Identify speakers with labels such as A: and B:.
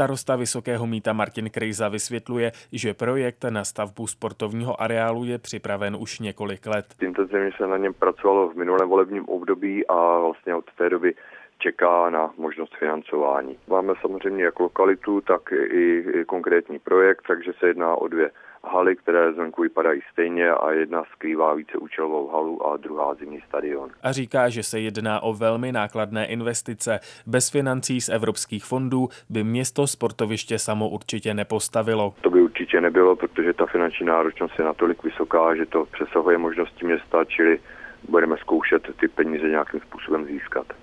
A: Starosta Vysokého Mýta Martin Krejza vysvětluje, že projekt na stavbu sportovního areálu je připraven už několik let.
B: Intenzivně se na něm pracovalo v minulém volebním období a vlastně od té doby čeká na možnost financování. Máme samozřejmě jak lokalitu, tak i konkrétní projekt, takže se jedná o 2 haly, které zvenku vypadají stejně a jedna skrývá víceúčelovou halu a druhá zimní stadion.
A: A říká, že se jedná o velmi nákladné investice. Bez financí z evropských fondů by město sportoviště samo určitě nepostavilo.
B: To by určitě nebylo, protože ta finanční náročnost je natolik vysoká, že to přesahuje možnosti města, čili budeme zkoušet ty peníze nějakým způsobem získat.